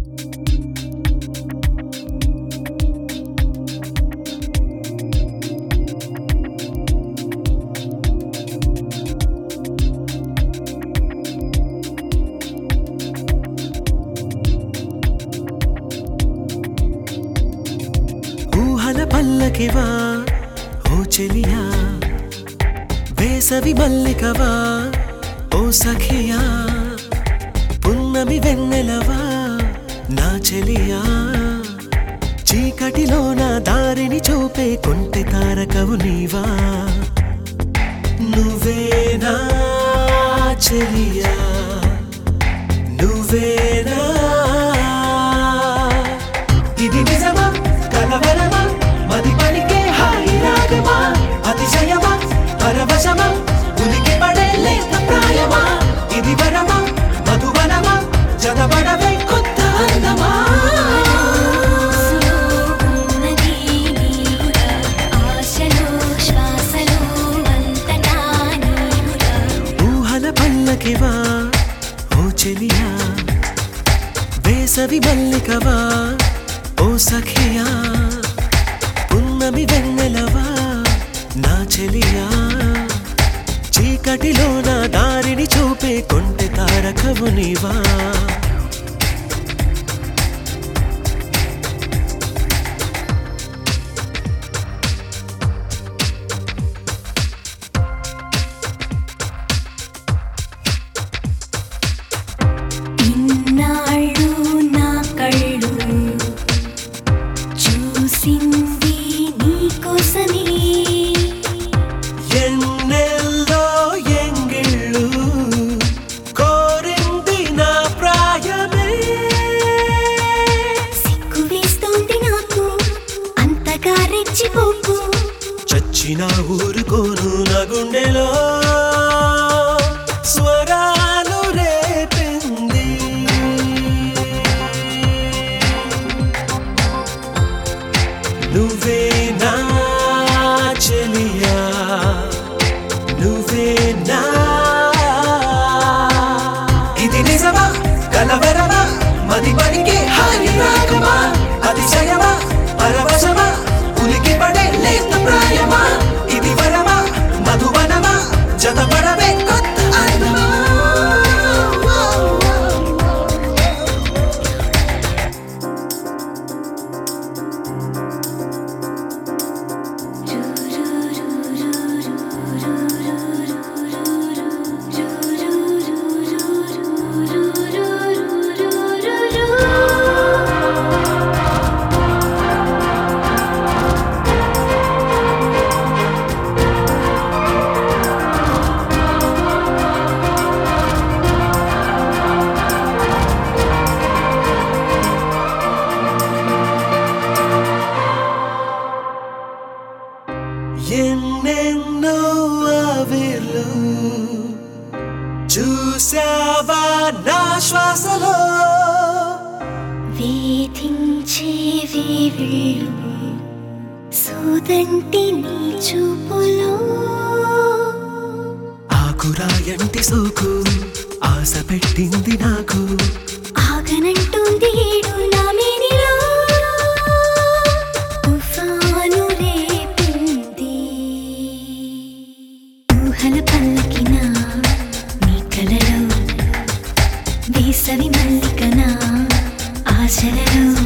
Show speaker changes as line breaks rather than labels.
ఊహల పల్లకివా ఓ చెలియా, వేసవి మల్లికవా ఓ సఖియా, పున్నమి వెన్నెలవా నా చెలియా, చీకటిలో నా దారిని చూపే కొంటె తారకవు నీవా, నువ్వేనా చెలియా, నువ్వేనా. ఇది నిజమా కలవరమా మది పలికే హాయి రాగమా, అతిశయమా పరవశమా ఉలికి పడే లేత ప్రాయమా, ఇది వరమా మధువనమా జతపడవే కొత్త అందమా. ఊహల పల్లకివా ఓ చెలియా, వేసవి మల్లికవా ఓ సఖియా, పున్నమి వెన్నెలవా నా చెలియా, చీకటిలో నా దారిని చూపే కొంటె తారకవు నీవా. ఎన్నెల్లో ఎంగిళ్ళు కోరింది నా ప్రాయమే,
సిగ్గు వేస్తోంది నాకు అంతగా రెచ్చిపోకు,
చచ్చినా ఊరుకోను నా గుండెలో స్వరాలు రేపింది. నువ్వేనా చెలియా, నువ్వేనా. ఇది నిజమా కలవరమా మది పలికే హాయి రాగమా, అతిశయమా పరవశమా ఉలికి పడే లేత ప్రాయమా, ఇది వరమా మధువనమా జతపడవే కొత్త అందమా. ఎన్నెన్నో ఆవిర్లు చూసావా నా శ్వాసలో,
వేధించే వేవిళ్ళు సోదంటి నీ చూపులో,
ఆకురాయంటి సోకు ఆశ పెట్టింది నాకు,
ఆగనంటుంది ఏడు నా మేనిలో, తుఫాను రేపింది. ఊహల పల్లకిన నీ కలలో, వేసవి మల్లికన ఆశలలో